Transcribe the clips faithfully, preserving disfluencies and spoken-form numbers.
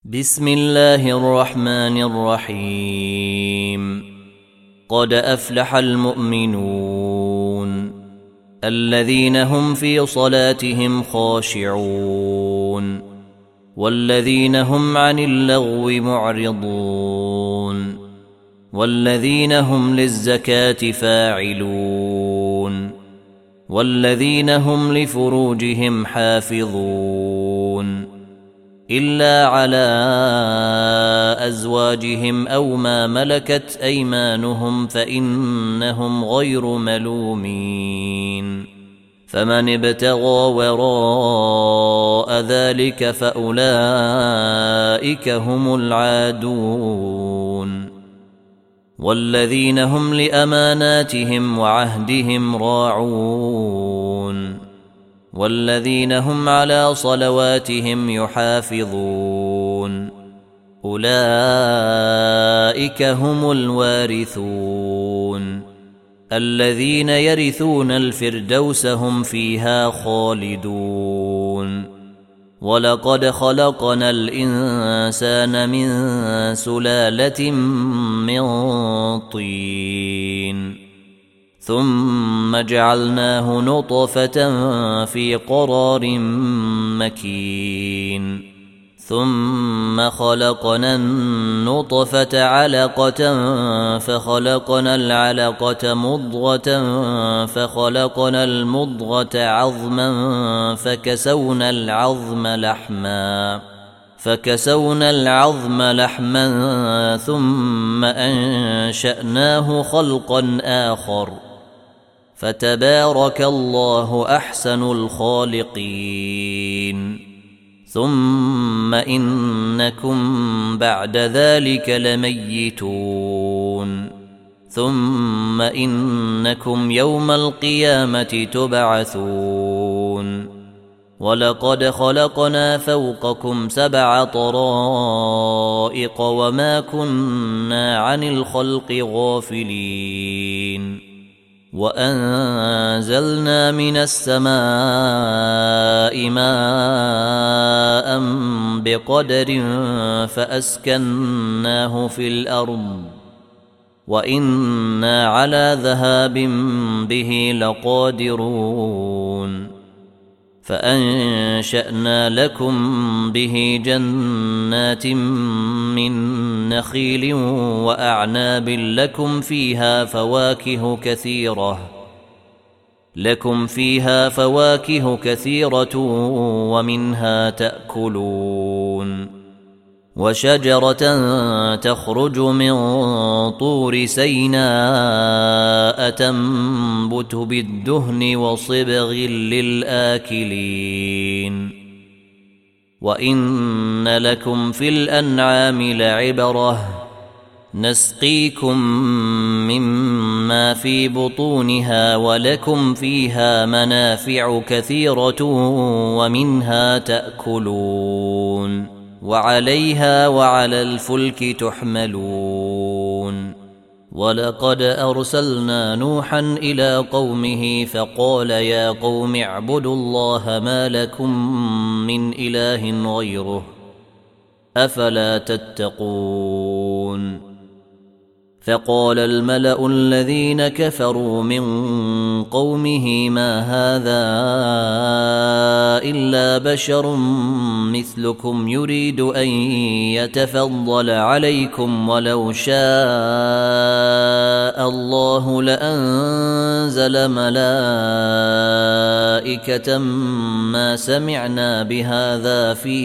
بسم الله الرحمن الرحيم. قد أفلح المؤمنون الذين هم في صلاتهم خاشعون والذين هم عن اللغو معرضون والذين هم للزكاة فاعلون والذين هم لفروجهم حافظون إلا على أزواجهم أو ما ملكت أيمانهم فإنهم غير ملومين، فمن ابتغى وراء ذلك فأولئك هم العادون. والذين هم لأماناتهم وعهدهم راعون والذين هم على صلواتهم يحافظون، أولئك هم الوارثون الذين يرثون الفردوس هم فيها خالدون. ولقد خلقنا الإنسان من سلالة من طين ثم جعلناه نطفة في قرار مكين ثم خلقنا النطفة علقة فخلقنا العلقة مضغة فخلقنا المضغة عظما فكسونا العظم لحما فكسونا العظم لحما ثم أنشأناه خلقا آخر فتبارك الله أحسن الخالقين. ثم إنكم بعد ذلك لميتون ثم إنكم يوم القيامة تبعثون. ولقد خلقنا فوقكم سبع طرائق وما كنا عن الخلق غافلين، وأنزلنا من السماء ماء بقدر فأسكناه في الأرض وإنا على ذهاب به لقادرون. فأنشأنا لكم به جنات من نخيل وأعناب لكم فيها فواكه كثيرة لكم فيها فواكه كثيرة ومنها تأكلون. وشجرة تخرج من طور سيناء تنبت بالدهن وصبغ للآكلين. وإن لكم في الأنعام لعبرة نسقيكم مما في بطونها ولكم فيها منافع كثيرة ومنها تأكلون وعليها وعلى الفلك تحملون. ولقد أرسلنا نوحا إلى قومه فقال يا قوم اعبدوا الله ما لكم من إله غيره أفلا تتقون. فقال الملأ الذين كفروا من قومه ما هذا إلا بشر مثلكم يريد أن يتفضل عليكم ولو شاء الله لأنزل ملائكة ما سمعنا بهذا في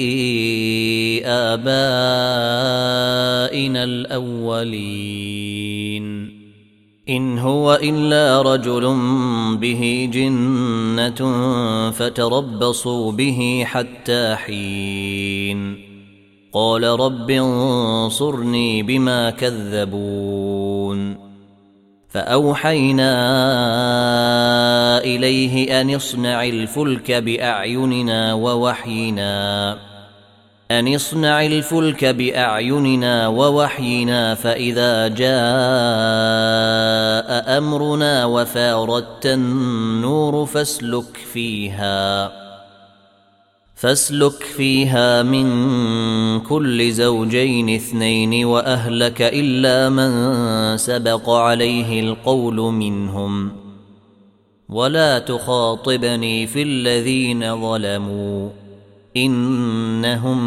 آبائنا الأولين إن هو إلا رجل به جنة فتربصوا به حتى حين. قال رب انصرني بما كذبون. فأوحينا إليه أن اصنع الفلك بأعيننا ووحينا أن اصنع الفلك بأعيننا ووحينا فإذا جاء أمرنا وفاردت النور فاسلك فيها فاسلك فيها من كل زوجين اثنين وأهلك إلا من سبق عليه القول منهم ولا تخاطبني في الذين ظلموا إنهم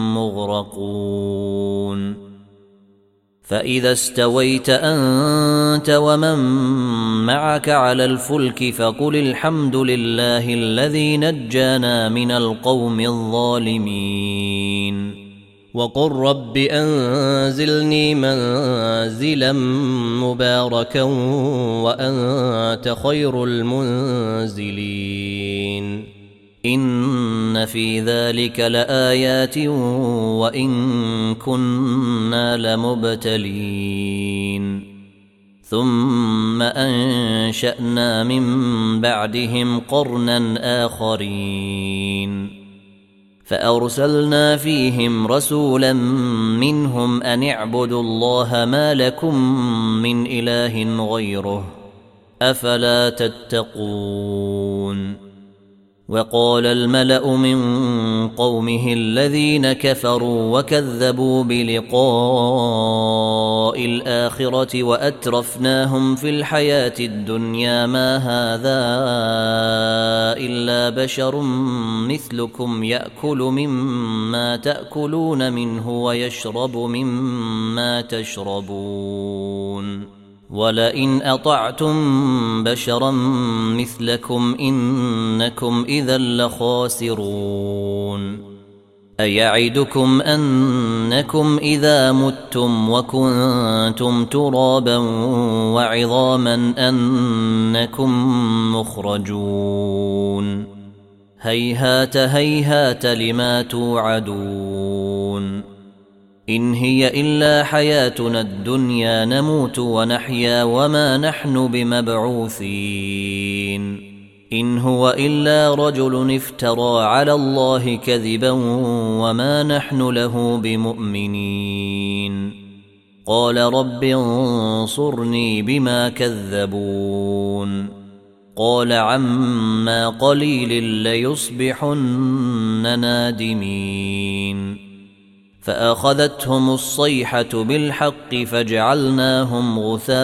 مغرقون فإذا استويت أنت ومن معك على الفلك فقل الحمد لله الذي نجانا من القوم الظالمين وقل رب أنزلني منزلا مباركا وأنت خير المنزلين إن في ذلك لآيات وإن كنا لمبتلين ثم أنشأنا من بعدهم قرنا آخرين فأرسلنا فيهم رسولا منهم أن اعبدوا الله ما لكم من إله غيره أفلا تتقون وقال الملأ من قومه الذين كفروا وكذبوا بلقاء الآخرة وأترفناهم في الحياة الدنيا ما هذا إلا بشر مثلكم يأكل مما تأكلون منه ويشرب مما تشربون ولئن أطعتم بشرا مثلكم إنكم إذا لخاسرون أيعدكم أنكم إذا متم وكنتم ترابا وعظاما أنكم مخرجون هيهات هيهات لما توعدون إن هي إلا حياتنا الدنيا نموت ونحيا وما نحن بمبعوثين إن هو إلا رجل افترى على الله كذبا وما نحن له بمؤمنين قال رب انصرني بما كذبون قال عما قليل ليصبحن نادمين فأخذتهم الصيحة بالحق فجعلناهم غثاء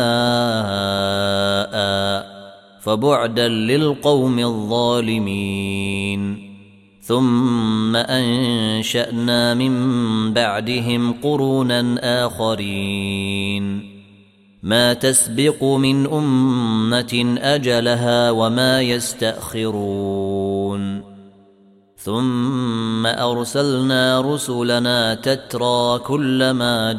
فبعدا للقوم الظالمين ثم أنشأنا من بعدهم قرونا آخرين ما تسبق من أمة أجلها وما يستأخرون ثم أرسلنا رسلنا تترى كلما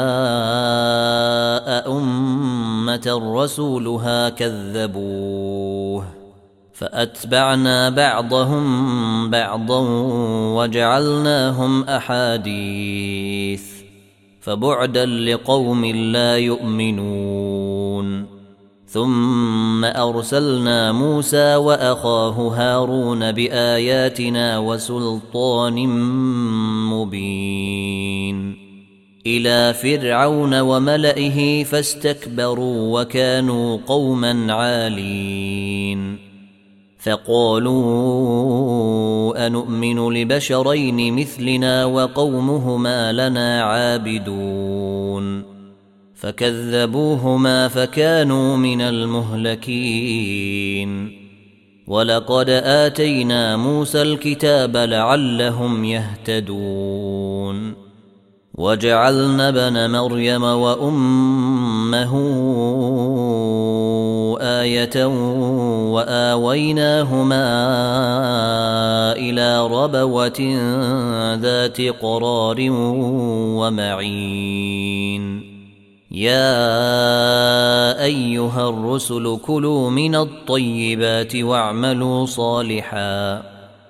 جاء أمة رسولها كذبوه فأتبعنا بعضهم بعضا وجعلناهم أحاديث فبعدا لقوم لا يؤمنون ثم أرسلنا موسى وأخاه هارون بآياتنا وسلطان مبين إلى فرعون وملئه فاستكبروا وكانوا قوما عالين فقالوا أنؤمن لبشرين مثلنا وقومهما لنا عابدون فكذبوهما فكانوا من المهلكين ولقد آتينا موسى الكتاب لعلهم يهتدون وجعلنا ابن مريم وأمه آية وآويناهما إلى ربوة ذات قرار ومعين يا أيها الرسل كلوا من الطيبات واعملوا صالحا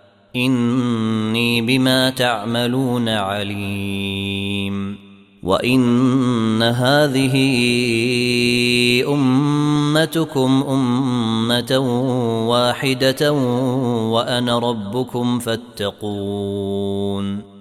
إني بما تعملون عليم وإن هذه أمتكم أمة واحدة وأنا ربكم فاتقون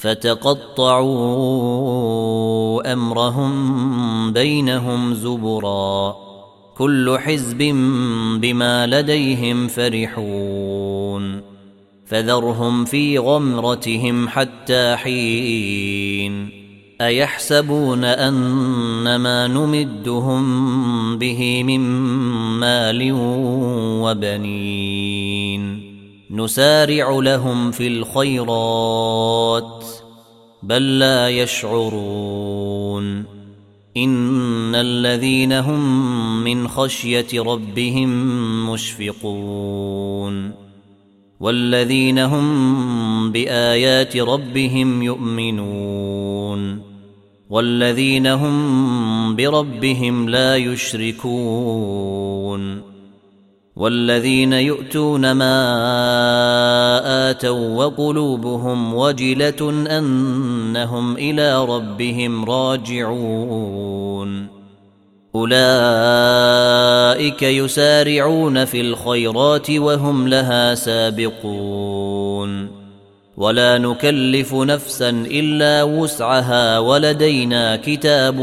فتقطعوا أمرهم بينهم زبرا كل حزب بما لديهم فرحون فذرهم في غمرتهم حتى حين أيحسبون أن ما نمدهم به من مال وبنين نسارع لهم في الخيرات بل لا يشعرون إن الذين هم من خشية ربهم مشفقون والذين هم بآيات ربهم يؤمنون والذين هم بربهم لا يشركون والذين يؤتون ما آتوا وقلوبهم وجلة أنهم إلى ربهم راجعون أولئك يسارعون في الخيرات وهم لها سابقون ولا نكلف نفسا إلا وسعها ولدينا كتاب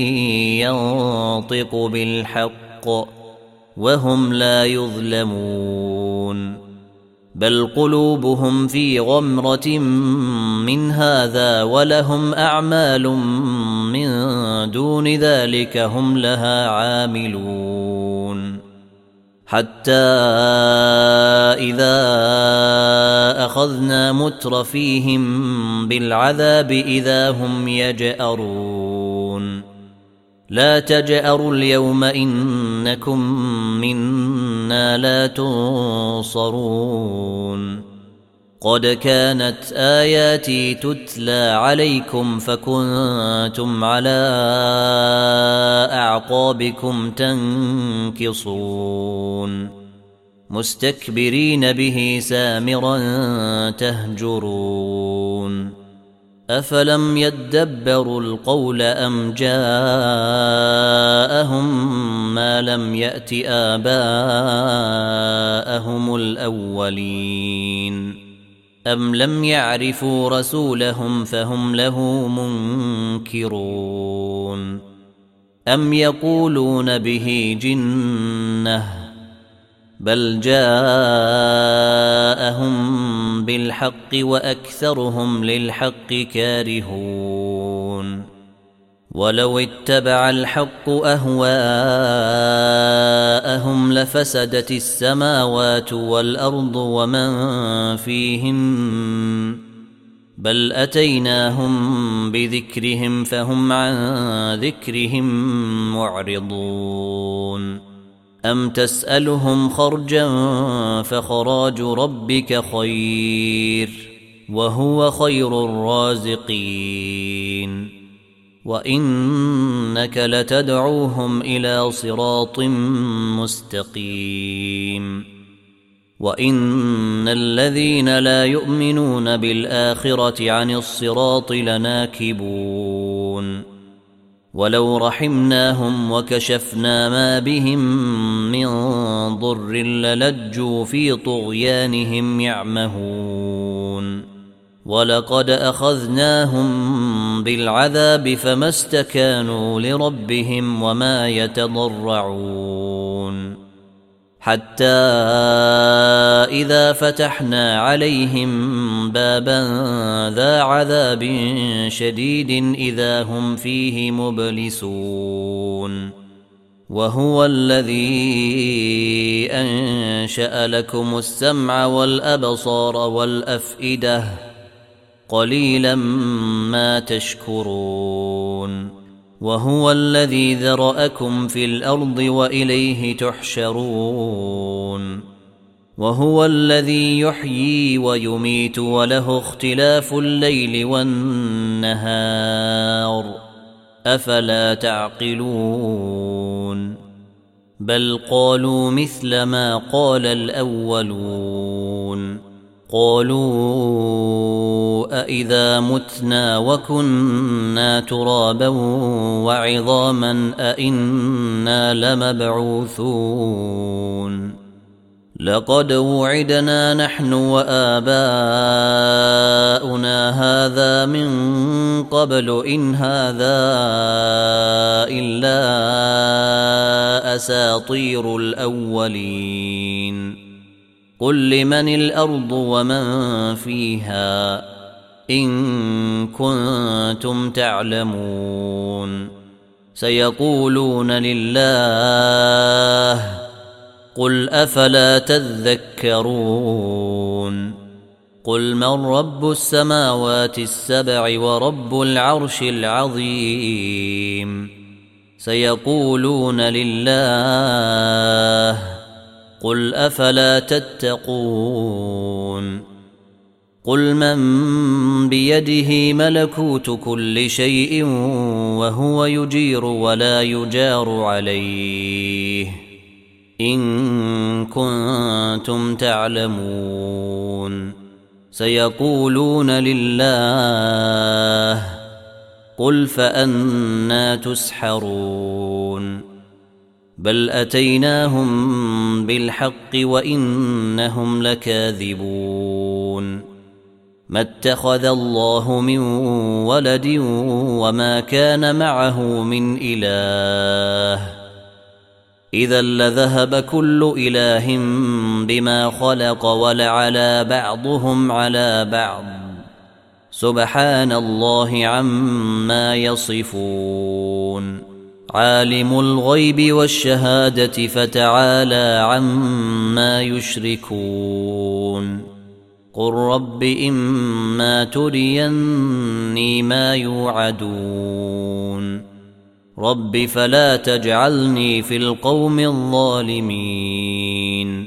ينطق بالحق وهم لا يظلمون بل قلوبهم في غمرة من هذا ولهم أعمال من دون ذلك هم لها عاملون حتى إذا أخذنا مترفيهم بالعذاب إذا هم يجأرون لا تجأروا اليوم إنكم منا لا تنصرون قد كانت آياتي تتلى عليكم فكنتم على أعقابكم تنكصون مستكبرين به سامرا تهجرون أفلم يدبروا القول أم جاءهم ما لم يأت آباءهم الأولين أم لم يعرفوا رسولهم فهم له منكرون أم يقولون به جنة بل جاءهم بالحق وأكثرهم للحق كارهون ولو اتبع الحق أهواءهم لفسدت السماوات والأرض ومن فيهن بل أتيناهم بذكرهم فهم عن ذكرهم معرضون أم تسألهم خرجا فخراج ربك خير وهو خير الرازقين وإنك لتدعوهم إلى صراط مستقيم وإن الذين لا يؤمنون بالآخرة عن الصراط لناكبون ولو رحمناهم وكشفنا ما بهم من ضر للجوا في طغيانهم يعمهون ولقد أخذناهم بالعذاب فما استكانوا لربهم وما يتضرعون حتى إذا فتحنا عليهم بابا ذا عذاب شديد إذا هم فيه مبلسون وهو الذي أنشأ لكم السمع والأبصار والأفئدة قليلا ما تشكرون وهو الذي ذرأكم في الأرض وإليه تحشرون وهو الذي يحيي ويميت وله اختلاف الليل والنهار أفلا تعقلون بل قالوا مثل ما قال الأولون قالوا أإذا متنا وكنا ترابا وعظاما أإنا لمبعوثون لقد وعدنا نحن وآباؤنا هذا من قبل إن هذا إلا أساطير الأولين قل لمن الأرض ومن فيها إن كنتم تعلمون سيقولون لله قل أفلا تذكرون قل من رب السماوات السبع ورب العرش العظيم سيقولون لله قل أفلا تتقون قل من بيده ملكوت كل شيء وهو يجير ولا يجار عليه إن كنتم تعلمون سيقولون لله قل فأنى تسحرون بل أتيناهم بالحق وإنهم لكاذبون ما اتخذ الله من ولد وما كان معه من إله إذا لذهب كل إله بما خلق ولعلى بعضهم على بعض سبحان الله عما يصفون عالم الغيب والشهادة فتعالى عما يشركون قل رب إما تريني ما يوعدون رب فلا تجعلني في القوم الظالمين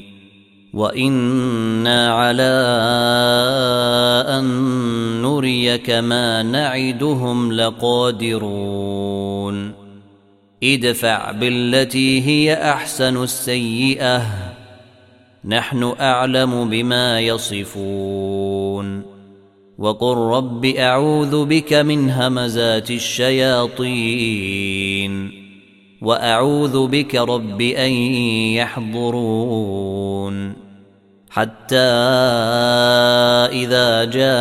وإنا على أن نريك ما نعدهم لقادرون ادفع بالتي هي أحسن السيئة نحن أعلم بما يصفون وقل رب أعوذ بك من همزات الشياطين وأعوذ بك رب أن يحضرون حتى إذا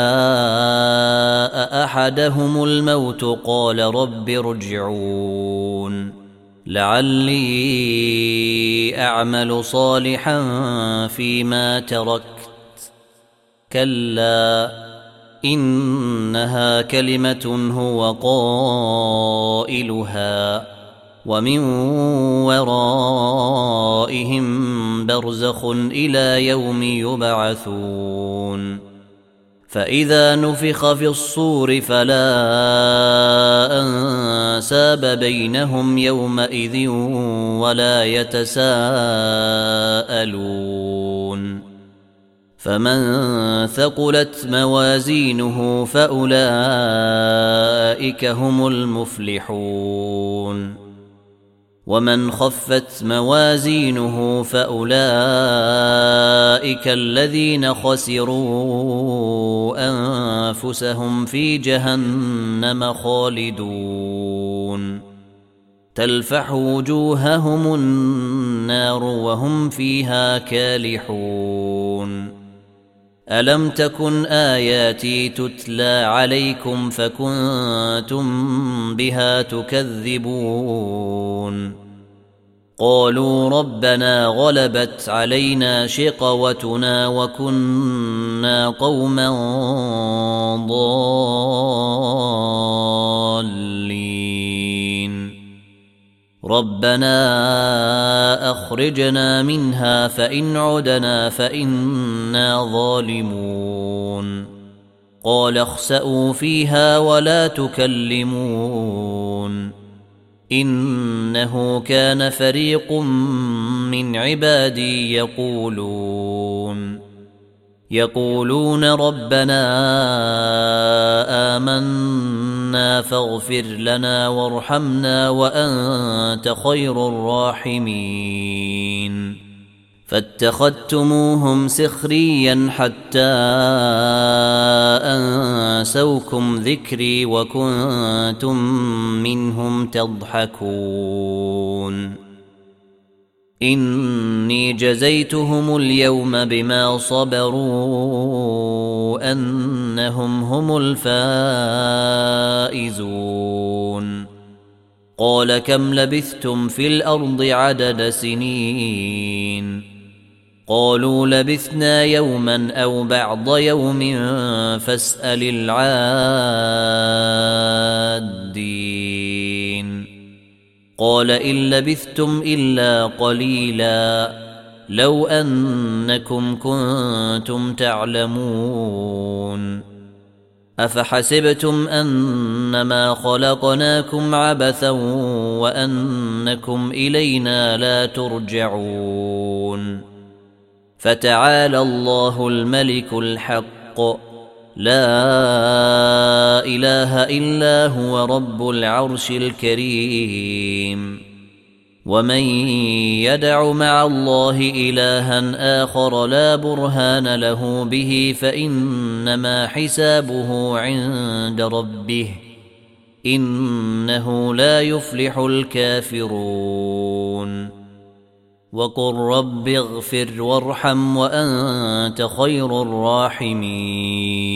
جاء أحدهم الموت قال رب ارجعون لعلي أعمل صالحا فيما تركت كلا إنها كلمة هو قائلها ومن ورائهم برزخ إلى يوم يبعثون فإذا نفخ في الصور فلا أنساب بينهم يومئذ ولا يتساءلون فمن ثقلت موازينه فأولئك هم المفلحون ومن خفت موازينه فأولئك الذين خسروا أنفسهم في جهنم خالدون تلفح وجوههم النار وهم فيها كالحون ألم تكن آياتي تتلى عليكم فكنتم بها تكذبون قالوا ربنا غلبت علينا شقوتنا وكنا قوما ضالين ربنا أخرجنا منها فإن عدنا فإنا ظالمون قال اخسئوا فيها ولا تكلمون إنه كان فريق من عبادي يقولون يقولون ربنا آمنا فاغفر لنا وارحمنا وأنت خير الراحمين فاتخذتموهم سخريا حتى أنسوكم ذكري وكنتم منهم تضحكون إني جزيتهم اليوم بما صبروا أنهم هم الفائزون قال كم لبثتم في الأرض عدد سنين قالوا لبثنا يوما أو بعض يوم فاسأل العادين قال إن لبثتم إلا قليلا لو أنكم كنتم تعلمون أفحسبتم أنما خلقناكم عبثا وأنكم إلينا لا ترجعون فتعالى الله الملك الحق لا إله إلا هو رب العرش الكريم ومن يدع مع الله إلها آخر لا برهان له به فإنما حسابه عند ربه إنه لا يفلح الكافرون وقل رب اغفر وارحم وأنت خير الراحمين